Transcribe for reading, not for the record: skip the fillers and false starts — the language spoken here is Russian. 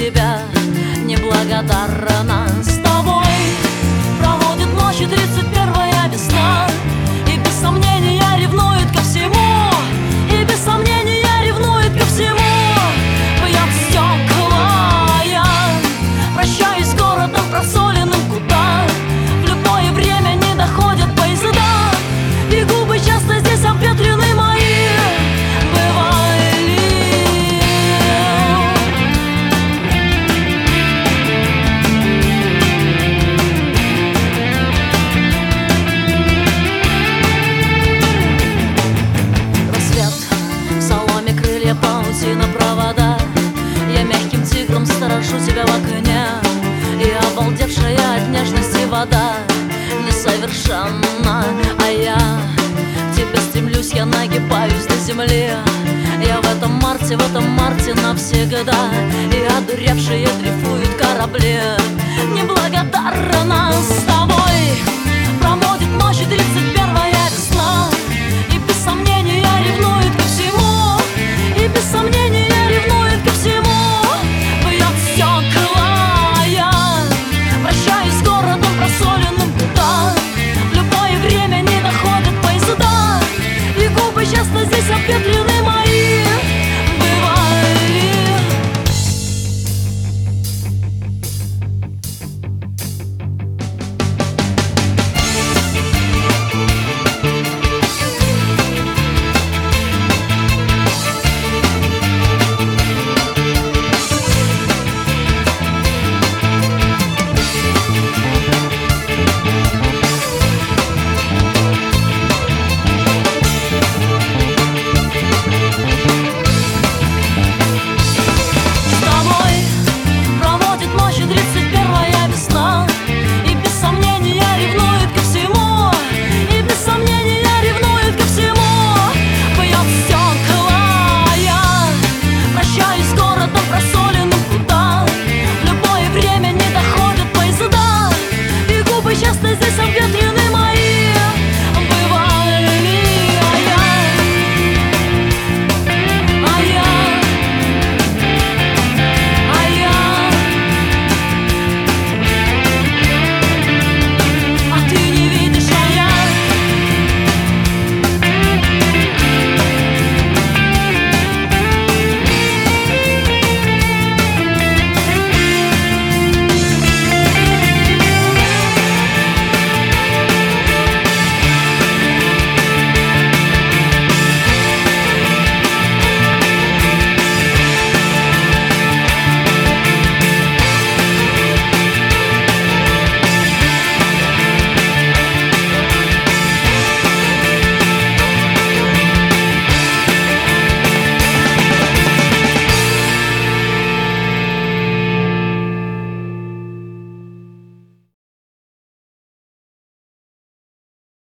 тебя неблагодарна. С тобой проводит ночи 31-я весна, и без сомнения ревнует ко всему, и без сомнения ревнует ко всему. Бьет стекла, я прощаюсь с городом просоленным, куда в любое время не доходят поезда, и губы часто здесь обветрены мои. Паутина провода, я мягким тигром сторожу тебя в окне, и обалдевшая от нежности вода несовершенна, а я к тебе стремлюсь, я нагибаюсь до земли. Я в этом марте навсегда, и одуревшие дрейфуют корабли. Неблагодарна с тобой